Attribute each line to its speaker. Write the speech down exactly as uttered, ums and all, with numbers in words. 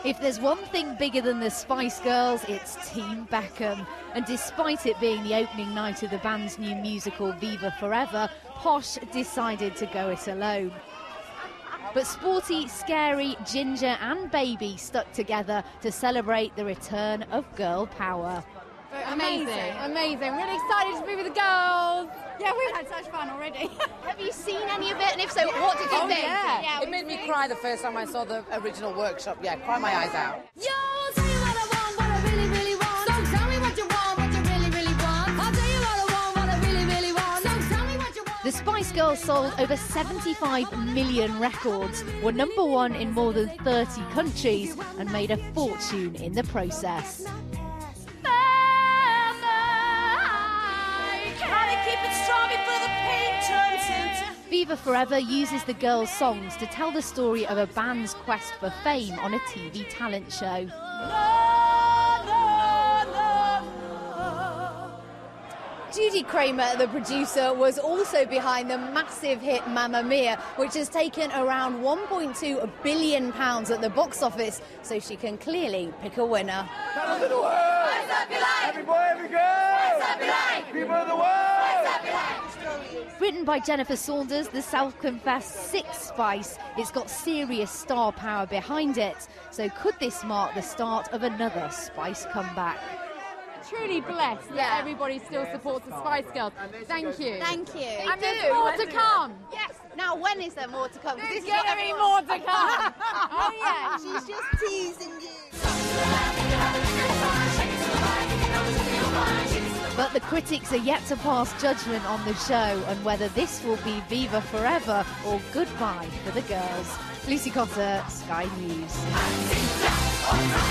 Speaker 1: If there's one thing bigger than the Spice Girls, it's Team Beckham. And despite it being the opening night of the band's new musical Viva Forever, Posh decided to go it alone. But Sporty, Scary, Ginger and Baby stuck together to celebrate the return of girl power.
Speaker 2: Amazing, amazing. Really excited to be with the girls.
Speaker 3: Yeah, we've had such fun already.
Speaker 1: Have you seen any of it? And if so, yeah. what did you
Speaker 4: oh,
Speaker 1: think?
Speaker 4: Yeah,
Speaker 3: yeah
Speaker 4: it made me cry the first time I saw the original workshop. Yeah, cry my eyes out.
Speaker 5: Yo, tell you what I want, what I really, really want. So tell me what you want, what you really, really want. I'll tell you what I want, what I really, really want. So tell me what you want.
Speaker 1: The Spice Girls sold over seventy-five million records, were number one in more than thirty countries, and made a fortune in the process. Viva Forever uses the girls' songs to tell the story of a band's quest for fame on a T V talent show.
Speaker 2: Judy Kramer, the producer, was also behind the massive hit Mamma Mia, which has taken around one point two billion pounds at the box office, so she can clearly pick a winner.
Speaker 6: Colours of the world! What's up you like? Every boy, every girl! What's up you like? People of the world! What's up you like?
Speaker 1: Written by Jennifer Saunders, the self-confessed sixth Spice, it's got serious star power behind it. So could this mark the start of another Spice comeback?
Speaker 2: Truly blessed that
Speaker 3: Yeah.
Speaker 2: everybody still supports the Spice Girls. Thank you.
Speaker 3: Thank you.
Speaker 2: And there's more to come.
Speaker 3: Yes. Now, when is there more to come? 'Cause
Speaker 2: There's
Speaker 3: this is what
Speaker 2: going to be
Speaker 3: everyone-
Speaker 2: more to come.
Speaker 3: Oh yeah, she's just teasing you.
Speaker 1: But the critics are yet to pass judgment on the show and whether this will be Viva Forever or goodbye for the girls. Lucy Cotter, Sky News.